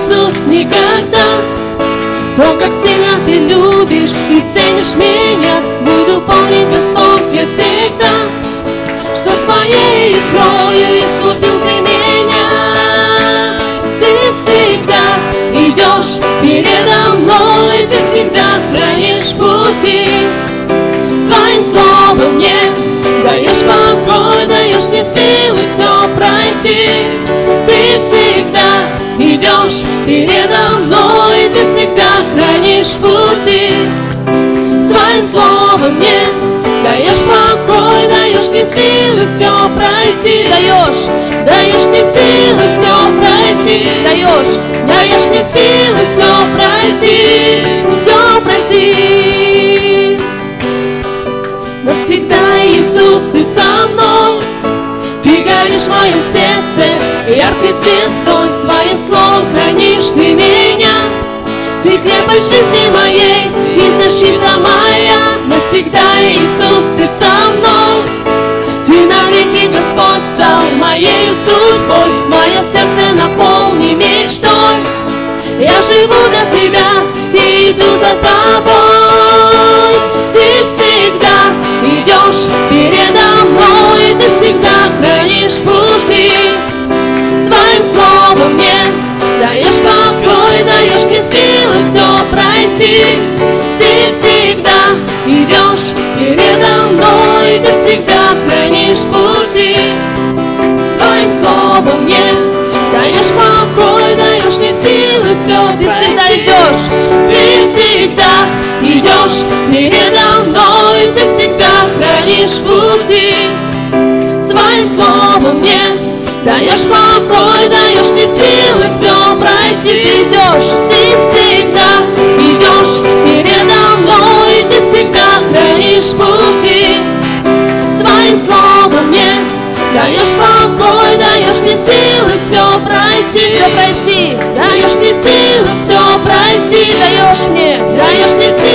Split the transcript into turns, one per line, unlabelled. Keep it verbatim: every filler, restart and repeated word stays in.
Иисус, никогда. То, как сильно Ты любишь и ценишь меня, буду помнить, Господь, я всегда, что Своей кровью искупил Ты меня. Ты всегда идешь передо мной, Ты всегда хранишь пути. Своим словом мне даешь покой, даешь мне силы все пройти. Ты всегда идешь передо мной, Ты всегда хранишь пути. Своим словом мне даешь покой, даешь мне силы все пройти. Даешь, даешь мне силы все пройти. Даешь, даешь мне силы все пройти, все пройти. Навсегда, Иисус, Ты со мной. Ты горишь в моем сердце яркой звездой, Своим словом хранишь Ты меня. Ты крепость жизни моей и защита моя. Навсегда, Иисус, Ты со мной. Ты навеки, Господь, стал моей судьбой. Мое сердце наполни мечтой. Я живу для Тебя и иду за Тобой. Ты всегда идешь передо мной, Ты всегда хранишь пути. Своим словом мне даешь покой, даешь мне силы все пройти. Ты всегда идешь передо мной, Ты всегда хранишь пути. Своим словом мне даешь покой, даешь мне силы все Ты пройти. Всегда идешь, Ты всегда идешь передо мной, Ты всегда хранишь пути. Своим словом мне даешь покой, даешь мне силы все пройти. Ты идешь, Ты всегда идешь передо мной, Ты всегда хранишь пути. Своим словом мне даешь покой, даешь мне силы все пройти. Все пройти, даешь мне силы все пройти. Даешь мне, даешь мне силы